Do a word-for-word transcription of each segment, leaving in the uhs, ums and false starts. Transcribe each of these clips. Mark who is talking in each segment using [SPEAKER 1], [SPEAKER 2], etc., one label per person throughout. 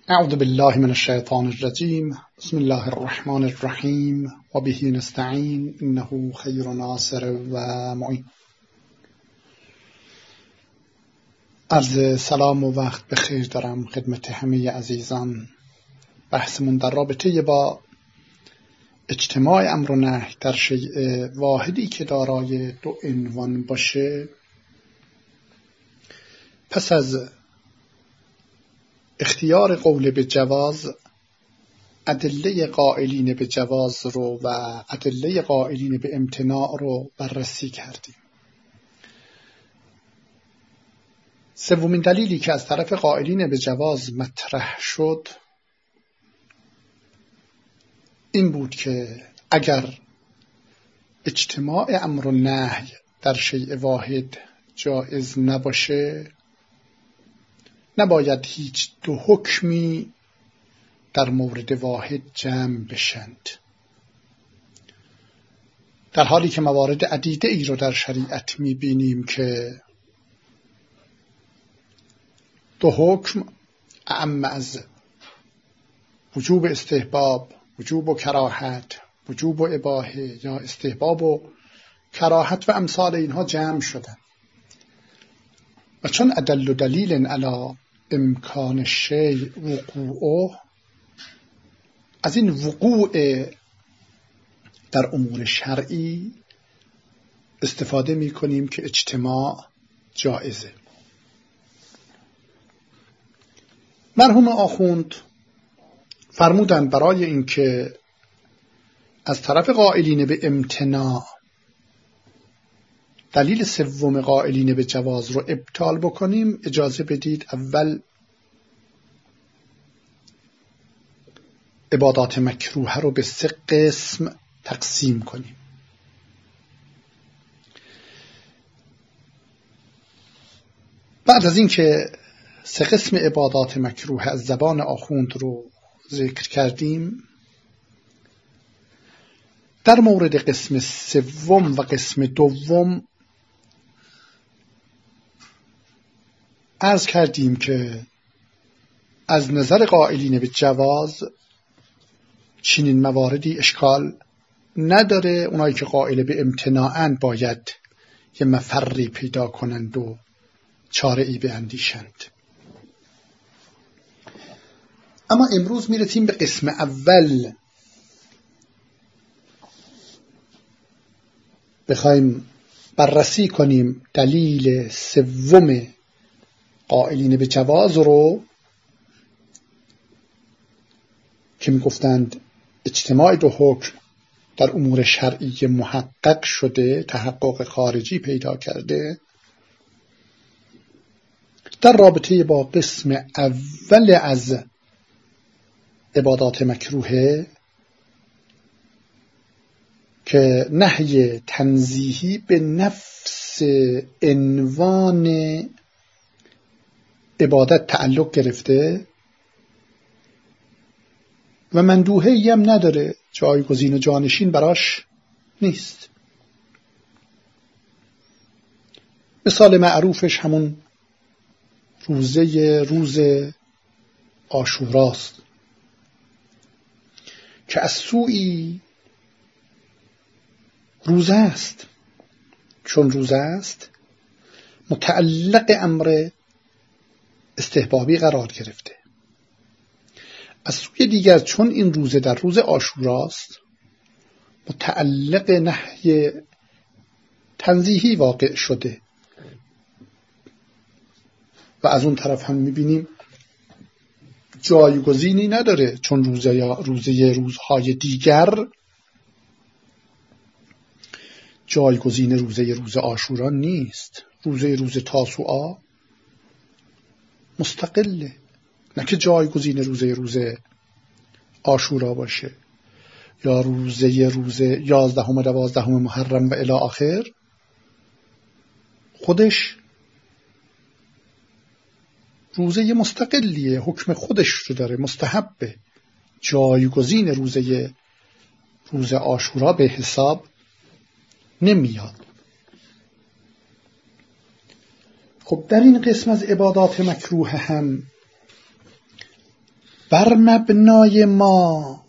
[SPEAKER 1] اعوذ بالله من الشیطان الرجیم. بسم الله الرحمن الرحیم و به نستعین انه خیر ناصر و معین. عرض سلام و وقت بخیر دارم خدمت همه عزیزان. بحثمون در رابطه با اجتماع امر و نهی در شیء واحدی که دارای دو عنوان باشه، پس از اختیار قول به جواز ادله قائلین به جواز رو و ادله قائلین به امتناع رو بررسی کردیم. سومین دلیلی که از طرف قائلین به جواز مطرح شد این بود که اگر اجتماع امر و نهی در شیء واحد جایز نباشه، نباید هیچ دو حکمی در مورد واحد جمع بشند، در حالی که موارد عدیده ای رو در شریعت میبینیم که دو حکم اعم از وجوب استحباب، وجوب و کراهت، وجوب و اباحه یا استحباب و کراهت و امثال اینها جمع شدن و چون ادل و دلیل علی امکان شیء وقوعه، از این وقوع در امور شرعی استفاده می کنیم که اجتماع جائزه. مرحوم آخوند فرمودند برای اینکه از طرف قائلین به امتناع دلیل سوم قائلین به جواز رو ابطال بکنیم، اجازه بدید اول عبادات مکروه رو به سه قسم تقسیم کنیم. بعد از این که سه قسم عبادات مکروه از زبان آخوند رو ذکر کردیم، در مورد قسم سوم و قسم دوم عرض کردیم که از نظر قائلین به جواز چنین مواردی اشکال نداره. اونایی که قائل به امتناعن باید یه مفری پیدا کنند و چاره ای بیندیشند. اما امروز میرسیم به قسم اول. بخوایم بررسی کنیم دلیل سوم قائلین به جواز رو که میگفتند اجتماع دو حکم در امور شرعی محقق شده، تحقق خارجی پیدا کرده، در رابطه با قسم اول از عبادات مکروه که نهی تنزیهی به نفس عنوان عبادت تعلق گرفته و مندوحه‌ای هم نداره، جایگزین و جانشین براش نیست. مثال معروفش همون روزه روز عاشوراست که از سوی روزه است، چون روزه است متعلق امر استحبابی قرار گرفته. از سوی دیگر چون این روزه در روز عاشوراست متعلق نهی تنزیهی واقع شده و از اون طرف هم میبینیم جایگزینی نداره، چون روزه یا روزه روزهای دیگر جایگزین روزه روز عاشورا نیست. روزه روز تاسوعا مستقله، نه که جایگزین روزه روز عاشورا باشه یا روزه روز یازدهم و دوازدهم محرم و الی آخر. خودش روزه مستقلیه، حکم خودش رو داره، مستحبه، جایگزین روزه روز عاشورا به حساب نمیاد. خب در این قسم از عبادات مکروه هم بر مبنای ما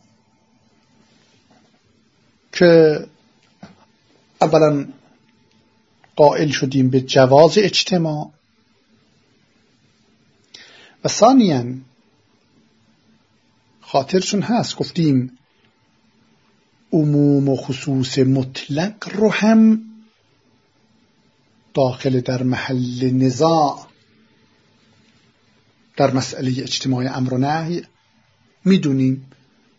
[SPEAKER 1] که اولا قائل شدیم به جواز اجتماع و ثانیاً خاطرشون هست گفتیم عموم و خصوص مطلق رو هم داخل در محل نزاع در مسئله اجتماع امر و نهی میدونیم.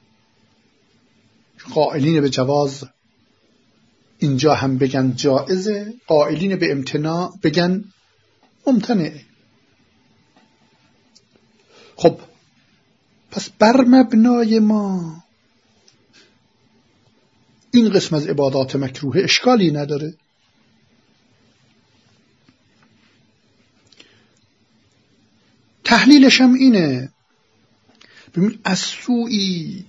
[SPEAKER 1] قائلین به جواز اینجا هم بگن جائزه، قائلین به امتناع بگن ممتنعه. خب پس بر مبنای ما این قسم از عبادات مکروه اشکالی نداره. تحلیلش هم اینه، ببین از سوی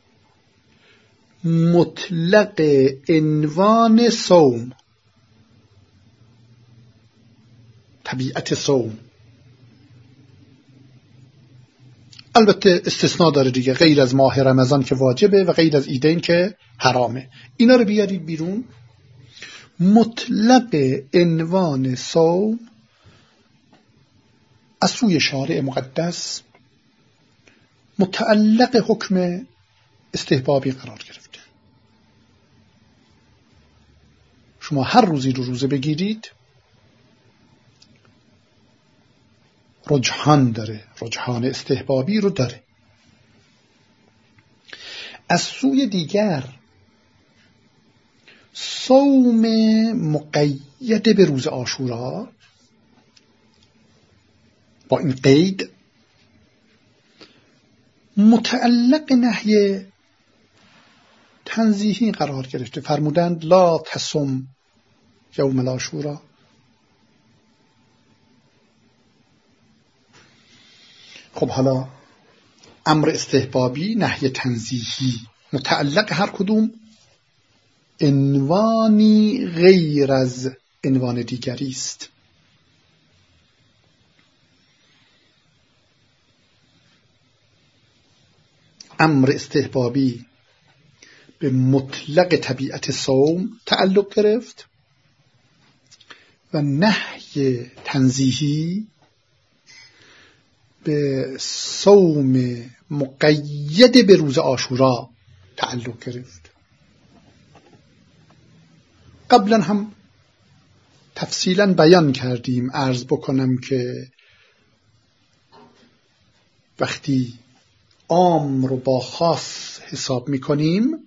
[SPEAKER 1] مطلق عنوان صوم، طبیعت صوم، البته استثناء داره دیگه، غیر از ماه رمضان که واجبه و غیر از عیدین که حرامه، اینا رو بیارید بیرون. مطلق عنوان صوم از سوی شارع مقدس متعلق حکم استحبابی قرار گرفته. شما هر روزی رو روزه بگیرید رجحان داره، رجحان استحبابی رو داره. از سوی دیگر صوم مقید به روز عاشورا با این قید متعلق نهی تنزیهی قرار گرفته. فرمودند لا تصم یوم العاشورا. خب حالا امر استحبابی، نهی تنزیهی، متعلق هر کدوم عنوانی غیر از عنوان دیگری است. امر استحبابی به مطلق طبیعت صوم تعلق گرفت و نهی تنزیهی به صوم مقید به روز عاشورا تعلق گرفت. قبلا هم تفصیلا بیان کردیم، عرض بکنم که وقتی عام رو با خاص حساب میکنیم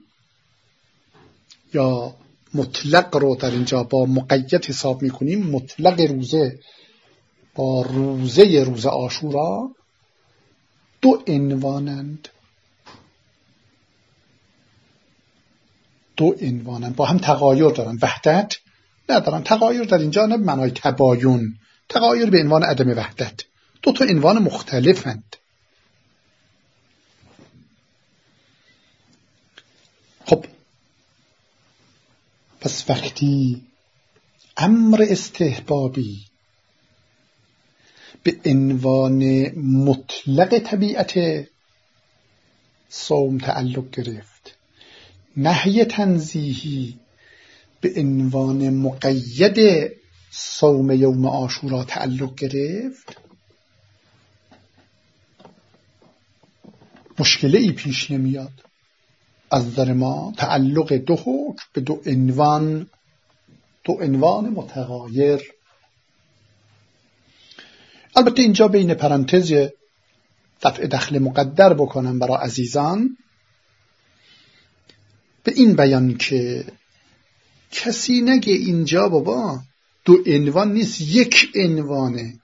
[SPEAKER 1] یا مطلق رو در اینجا با مقید حساب میکنیم، مطلق روزه با روزه روز عاشورا دو عنوانند، دو عنوانند با هم تغایر دارن، وحدت ندارن. تغایر در اینجا نه به معنای تباین، تغایر به عنوان عدم وحدت. دو تا عنوان مختلفند. خب پس وقتی امر استحبابی به عنوان مطلق طبیعت صوم تعلق گرفت، نهی تنزیهی به عنوان مقید صوم یوم عاشورا تعلق گرفت، مشکلی پیش نمیاد. از نظر ما تعلق دو حکم به دو عنوان، دو عنوان متغایر. البته اینجا بین پرانتز دفع دخل مقدر بکنم برای عزیزان به این بیان که کسی نگه اینجا بابا دو عنوان نیست، یک عنوانه.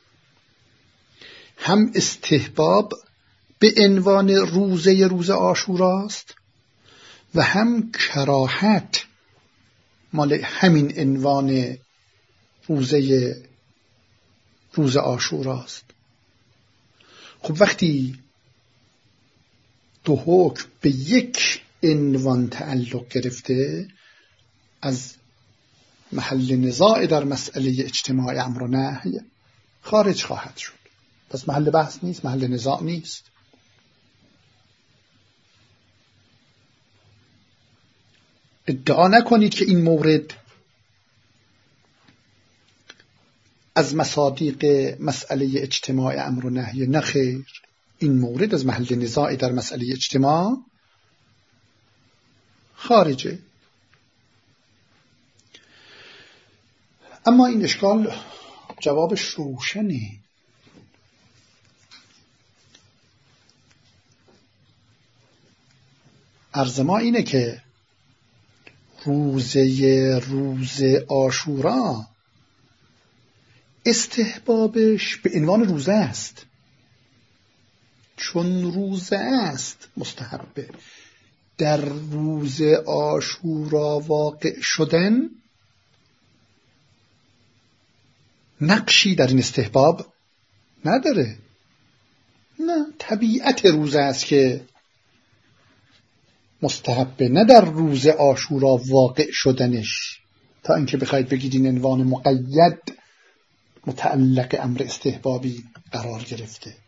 [SPEAKER 1] هم استحباب به عنوان روزه روز عاشوراست و هم کراهت مال همین عنوان روزه روز عاشوراست. خب وقتی دو حکم به یک عنوان تعلق گرفته، از محل نزاع در مسئله اجتماع امر و نهی خارج خواهد شد. پس محل بحث نیست، محل نزاع نیست. ادعا نکنید که این مورد از مصادیق مسئله اجتماع امر و نهی. نه خیر، این مورد از محل نزاع در مسئله اجتماع خارجه. اما این اشکال جوابش روشنه. عرض ما اینه که روزه روز عاشورا استحبابش به عنوان روزه است، چون روزه است مستحبه. در روز عاشورا واقع شدن نقشی در این استحباب نداره. نه، طبیعت روزه است که مستحبه، نه در روز عاشورا واقع شدنش. تا اینکه بخواید بگید این عنوان مقید متعلق امر استحبابی قرار گرفته.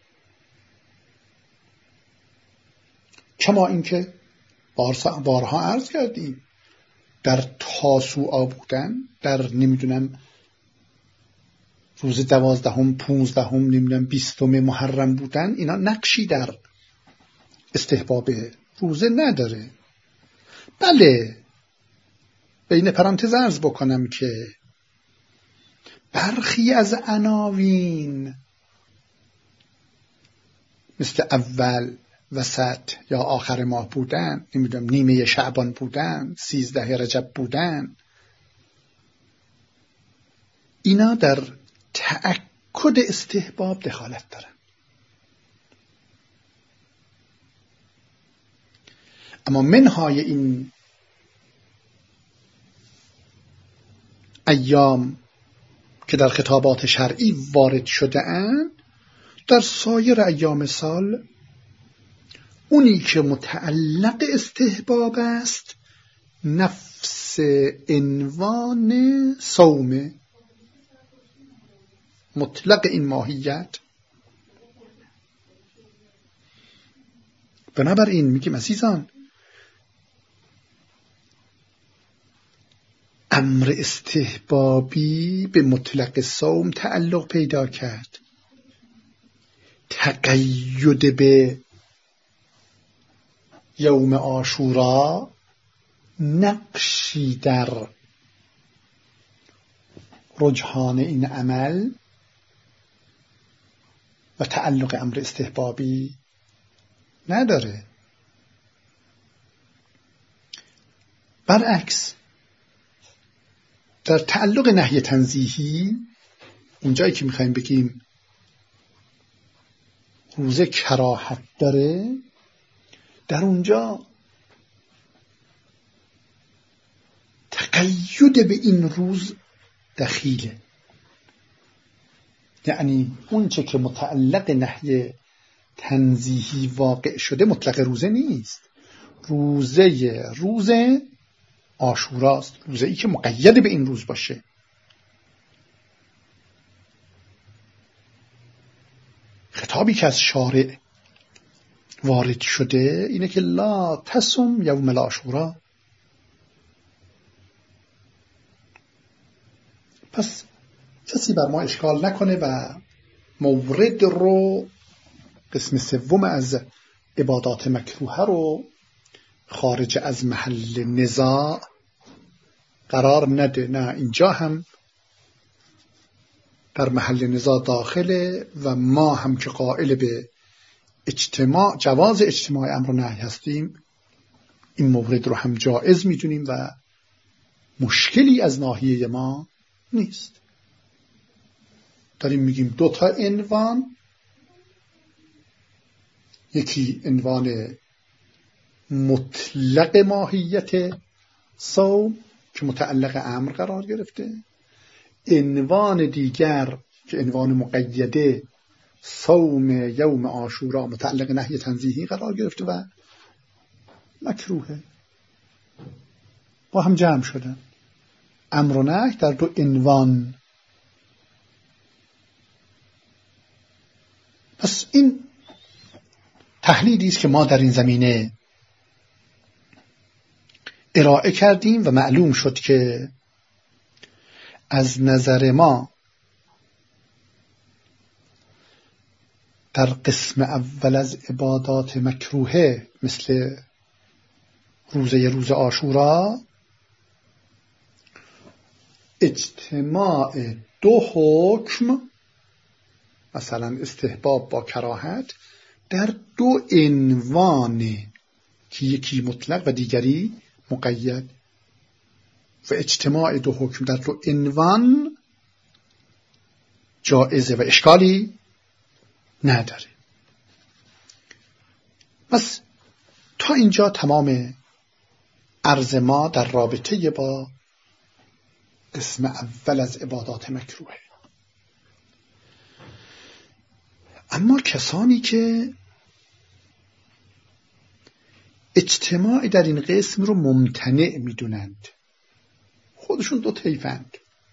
[SPEAKER 1] کما اینکه بارها عرض کردیم در تاسوعا بودن، در نمیدونم روز دوازدهم، پونزدهم، نمیدونم بیستم محرم بودن، اینا نقشی در استحباب روزه نداره. بله، بین پرانتز عرض بکنم که برخی از عناوین مثل اول، وسط یا آخر ماه بودن، نمیدونم نیمه شعبان بودن، سیزده رجب بودن، اینا در تأکد استحباب دخالت دارن. اما منهای این ایام که در خطابات شرعی وارد شده اند، در سایر ایام سال اونی که متعلق استحباب است نفس عنوان صوم، مطلق این ماهیت. بنابراین میگیم عزیزان، امر استحبابی به مطلق صوم تعلق پیدا کرد، تقید به یوم عاشورا نقشی در رجحان این عمل و تعلق امر استحبابی نداره. برعکس، در تعلق نهی تنزیهی، اونجایی که میخوایم بگیم روزه کراهت داره، در اونجا تقید به این روز دخیله. یعنی اون چه که متعلق نهی تنزیهی واقع شده مطلق روزه نیست. روزه روزه عاشوراست، روزه ای که مقید به این روز باشه. خطابی که از شارع وارد شده اینه که لا تصم یوم العاشورا. پس کسی بر ما اشکال نکنه و مورد رو، قسم سوم از عبادات مکروه رو، خارج از محل نزاع قرار نده. نه، اینجا هم در محل نزاع داخله و ما هم که قائل به اجتماع، جواز اجتماع امر و نهی هستیم، این مورد رو هم جائز میدونیم و مشکلی از ناحیه ما نیست. داریم میگیم دو تا عنوان، یکی عنوان مطلق ماهیت صوم که متعلق امر قرار گرفته، عنوان دیگر که عنوان مقیده صوم یوم عاشورا متعلق نهی تنزیهی قرار گرفته و مکروهه، با هم جمع شدن. امر و نهی در دو عنوان. پس این تحلیلی است که ما در این زمینه ارائه کردیم و معلوم شد که از نظر ما در قسم اول از عبادات مکروهه مثل روزه روز عاشورا اجتماع دو حکم مثلا استحباب با کراهت در دو عنوان که یکی مطلق و دیگری مقید و اجتماع دو حکم در دو عنوان جائزه و اشکالی نداره. پس تا اینجا تمام عرض ما در رابطه با قسم اول از عبادات مکروه. اما کسانی که اجتماع در این قسم رو ممتنع میدونند خودشون دو طیفند.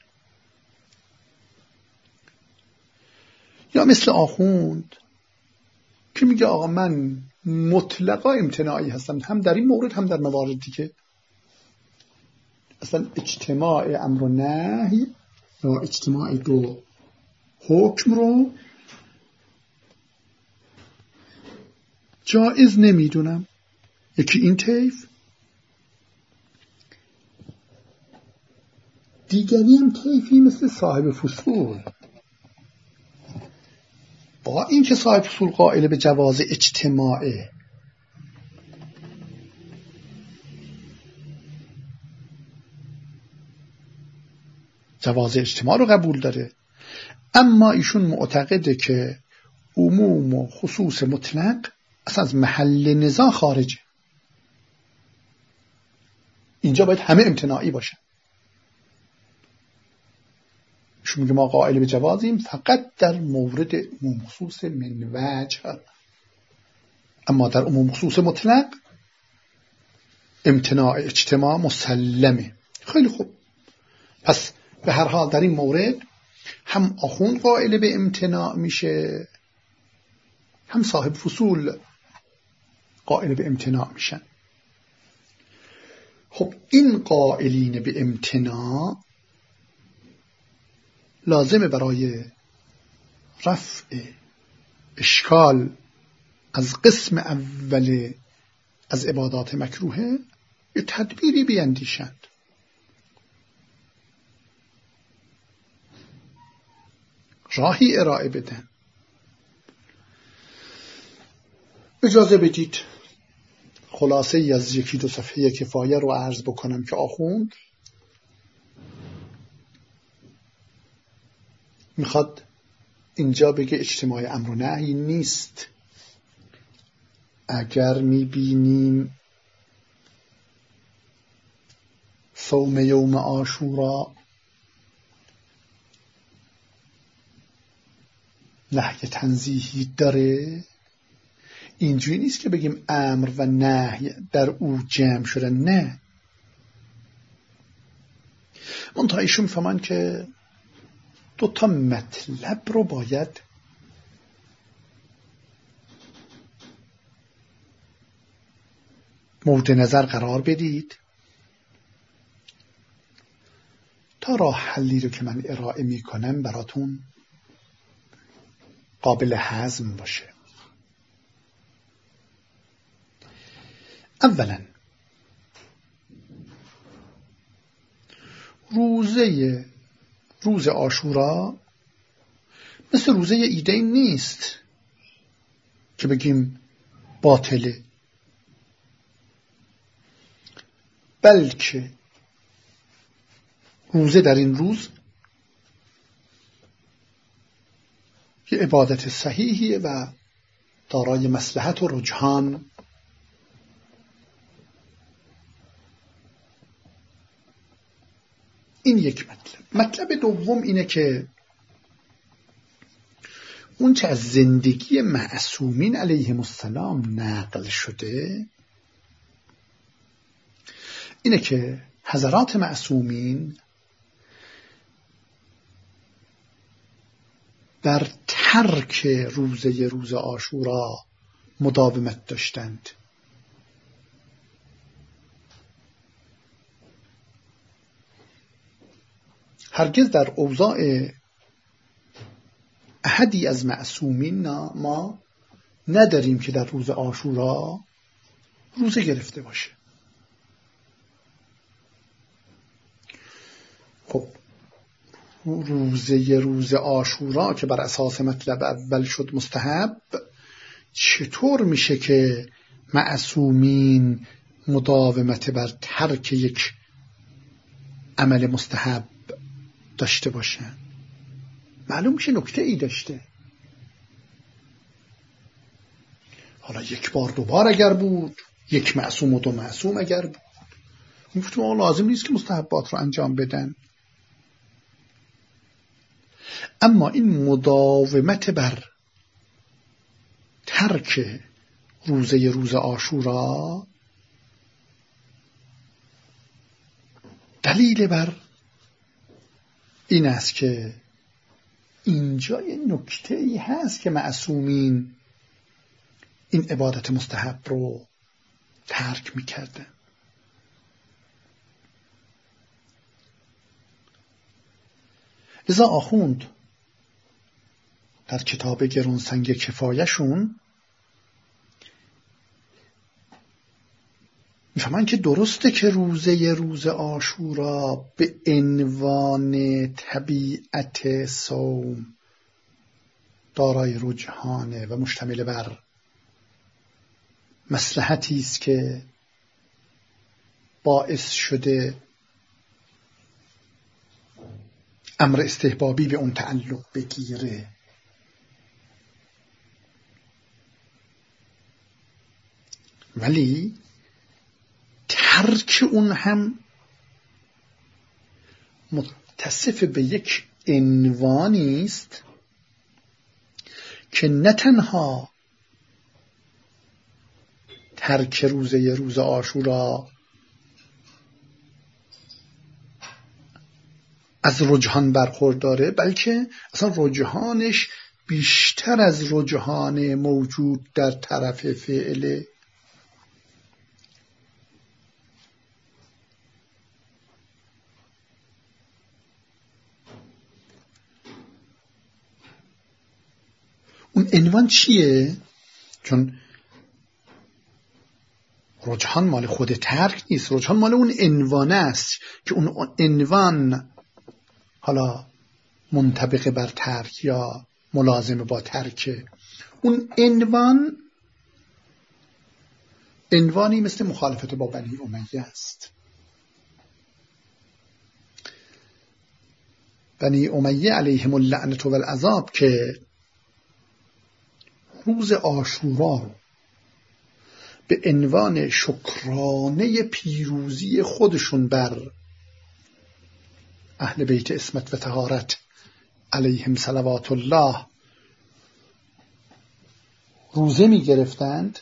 [SPEAKER 1] یا مثل آخوند که میگه آقا من مطلقا امتناعی هستم، هم در این مورد هم در مواردی که اصلا اجتماع امر و نهی یا اجتماع دو حکم رو جایز نمیدونم. یکی این طیف، دیگری هم طیفی مثل صاحب فصول. با این که صاحب فصول قائل به جواز اجتماعه، جواز اجتماع رو قبول داره، اما ایشون معتقده که عموم و خصوص مطلق اصلا از محل نزاع خارجه. اینجا باید همه امتناعی باشن. ایشون میگه ما قائل به جوازیم فقط در مورد عموم خصوص من وجه، اما در عموم خصوص مطلق امتناع اجتماع مسلمه. خیلی خوب، پس به هر حال در این مورد هم آخوند قائل به امتناع میشه، هم صاحب فصول قائل به امتناع میشن. خب این قائلین به امتناع لازمه برای رفع اشکال از قسم اول از عبادات مکروهه یه تدبیری بیندیشند. راهی ارائه بدن. اجازه بدید خلاصه ای از یکی دو صفحه کفایه رو عرض بکنم که آخوند میخواد اینجا بگه اجتماع امر و نهی نیست. اگر میبینیم صوم یوم عاشورا نهی تنزیهی داره، اینجوری نیست که بگیم امر و نهی در او جمع شدن، نه. منتها ایشون میفهمن که دو تا مطلب رو باید مورد نظر قرار بدید تا راه حلی رو که من ارائه میکنم براتون قابل هضم باشه. اولا روزه روز عاشورا مثل روزه عیدین نیست که بگیم باطله، بلکه روزه در این روز یه عبادت صحیحیه و دارای مصلحت و رجحان. این یک مطلب. مطلب دوم اینه که اون چه از زندگی معصومین علیهم السلام نقل شده اینه که حضرات معصومین در ترک روزه روز عاشورا مداومت داشتند. هرگز در اوضاع احدی از معصومین ما نداریم که در روز عاشورا روزه گرفته باشه. خب روزه روز عاشورا که بر اساس مطلب اول شد مستحب، چطور میشه که معصومین مداومت بر ترک یک عمل مستحب داشته باشن؟ معلوم میشه نکته ای داشته. حالا یک بار دو بار اگر بود، یک معصوم و دو معصوم اگر بود، میگفتم لازم نیست که مستحبات رو انجام بدن. اما این مداومت بر ترک روزه روز عاشورا دلیل بر این است که اینجا یه نکته ای هست که معصومین این عبادت مستحب رو ترک میکردن. لذا آخوند در کتاب گرانسنگ کفایشون میفهمن که درسته که روزه روز عاشورا به عنوان طبیعت صوم دارای رجحانه و مشتمل بر مصلحتی است که باعث شده امر استحبابی به اون تعلق بگیره. ولی ترک اون هم متصف به یک عنوانی است که نه تنها ترک روزه روز عاشورا از رجحان برخورداره، بلکه اصلا رجحانش بیشتر از رجحان موجود در طرف فعله. اون عنوان چیه؟ چون رجحان مال خود ترک نیست، رجحان مال اون عنوانه است که اون عنوان حالا منطبق بر ترک یا ملازم با ترک. اون عنوان عنوانی مثل مخالفت با بنی امیه است. بنی امیه علیهم اللعنة و العذاب که روز عاشورا به عنوان شکرانه پیروزی خودشون بر اهل بیت عصمت و طهارت علیهم صلوات الله روزه می گرفتند،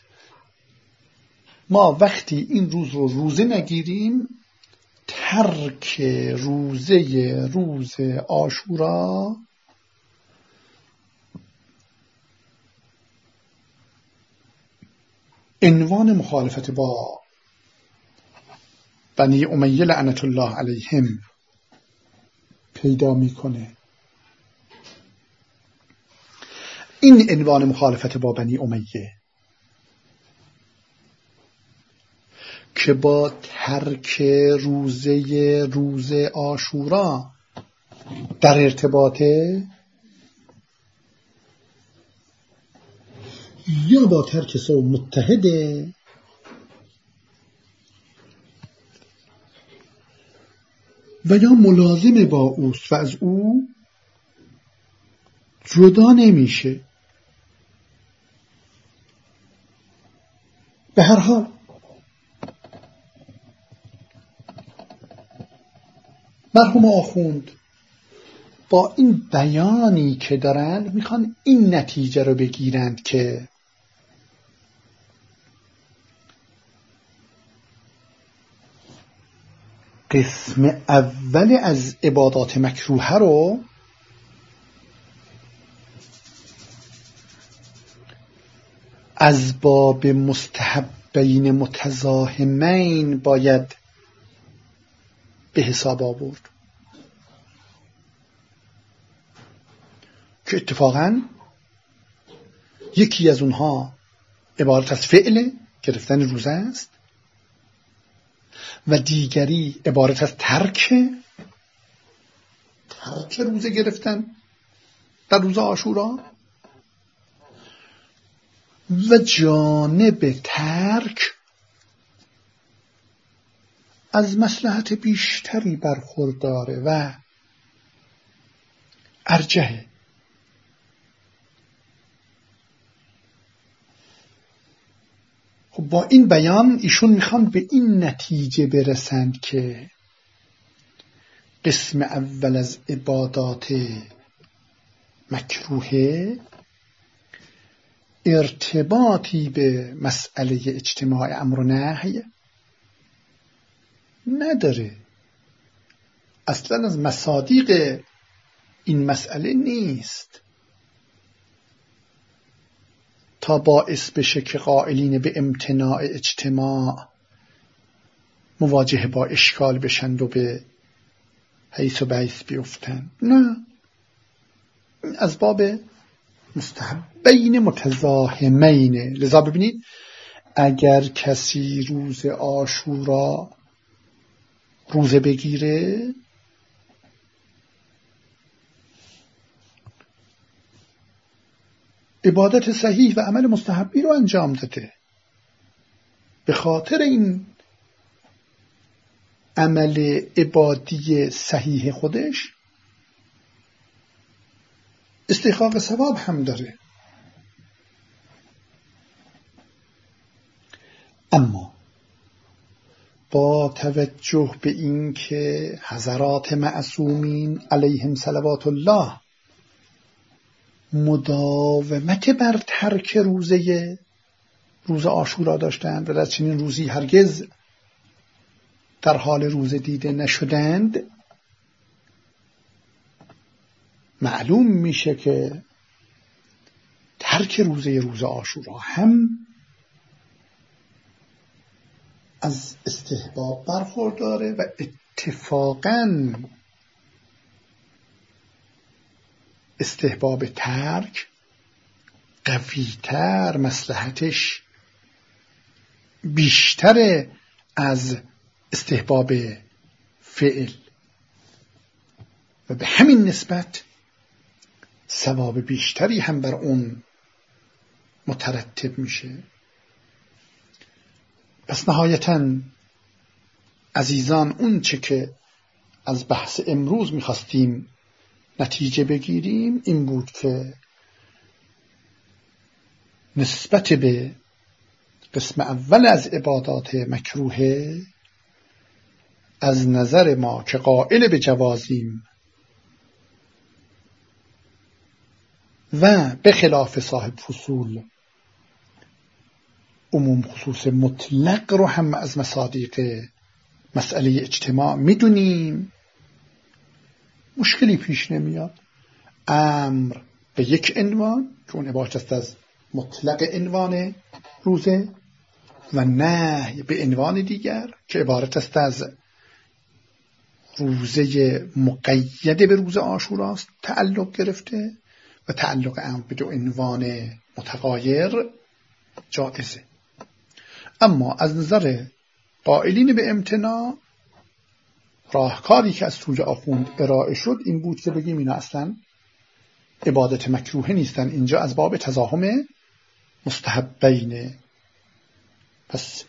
[SPEAKER 1] ما وقتی این روز رو روزه نگیریم ترک روزه روز عاشورا عنوان مخالفت با بنی امیه لعنت الله علیهم پیدا میکنه. این عنوان مخالفت با بنی امیه که با ترک روزه روز عاشورا در ارتباطه یا با ترک صوم متحده و یا ملازم با اوست و از او جدا نمیشه. به هر حال مرحوم آخوند با این بیانی که دارند میخوان این نتیجه رو بگیرند که قسم اول از عبادات مکروه رو از باب مستحبین متزاحمین باید به حساب آورد. که اتفاقاً یکی از اونها عبارت از فعل گرفتن روزه است و دیگری عبارت از ترک ترک روزه گرفتن در روز عاشورا و جانب ترک از مصلحت بیشتری برخورداره و ارجحه. خب با این بیان ایشون میخوان به این نتیجه برسند که قسم اول از عبادات مکروه ارتباطی به مسئله اجتماع امر و نهی نداره، اصلا از مصادیق این مسئله نیست تا باعث بشه که قائلین به امتناع اجتماع مواجه با اشکال بشند و به حیث و بیث بیفتند. نه، از باب مستحبین متزاحمین. لذا ببینید اگر کسی روز عاشورا روزه بگیره عبادت صحیح و عمل مستحبی رو انجام داده. به خاطر این عمل عبادی صحیح خودش استحقاق ثواب هم داره. اما با توجه به این که حضرات معصومین علیهم صلوات الله مداومت بر ترک روزه روز عاشورا داشتند و در چنین روزی هرگز در حال روزه دیده نشدند، معلوم میشه که ترک روزه روز عاشورا هم از استحباب برخورداره و اتفاقاً استحباب ترک قوی‌تر، مصلحتش بیشتر از استحباب فعل و به همین نسبت ثواب بیشتری هم بر اون مترتب میشه. پس نهایتاً عزیزان اون چه که از بحث امروز میخواستیم نتیجه بگیریم این بود که نسبت به قسم اول از عبادات مکروه از نظر ما که قائل به جوازیم و به خلاف صاحب فصول عموم خصوص مطلق رو هم از مصادیق مسئله اجتماع میدونیم، مشکلی پیش نمیاد. امر به یک عنوان که اون عبارت است از مطلق عنوان روزه و نهی به عنوان دیگر که عبارت است از روزه مقید به روز عاشوراست تعلق گرفته و تعلق امر به دو عنوان متغایر جائزه. اما از نظر قائلین به امتناع راهکاری که از سوی آخوند ارائه شد این بود که بگیم اینا اصلا عبادت مکروه نیستن، اینجا از باب تزاحم مستحبینه. پس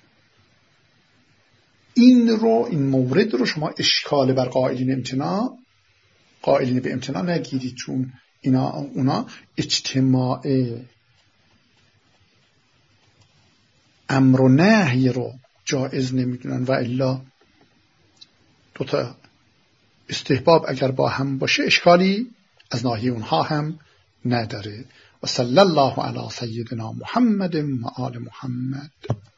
[SPEAKER 1] این رو این مورد رو شما اشکال بر قائلین امتناع قائلین به امتناع نگیرید، چون اینا اونا اجتماع امر و نهی رو جایز نمیدونن و الا دوتا استحباب اگر با هم باشه اشکالی از ناحیه اونها هم نداره. و صلی الله علی سیدنا محمد و آل محمد.